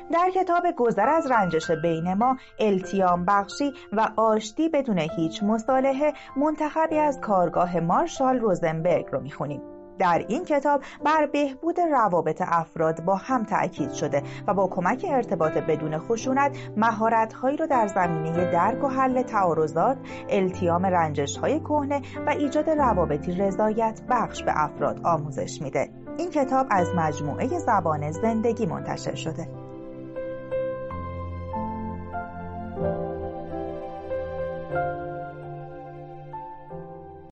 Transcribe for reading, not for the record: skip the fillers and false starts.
در کتاب گذر از رنجش بین ما، التیام بخشی و آشتی بدون هیچ مصالحه منتخبی از کارگاه مارشال روزنبرگ رو میخونیم. در این کتاب بر بهبود روابط افراد با هم تأکید شده و با کمک ارتباط بدون خشونت مهارت‌هایی رو در زمینه درک و حل تعارضات، التیام رنجش‌های کهنه و ایجاد روابطی رضایت بخش به افراد آموزش میده. این کتاب از مجموعه زبان زندگی منتشر شده.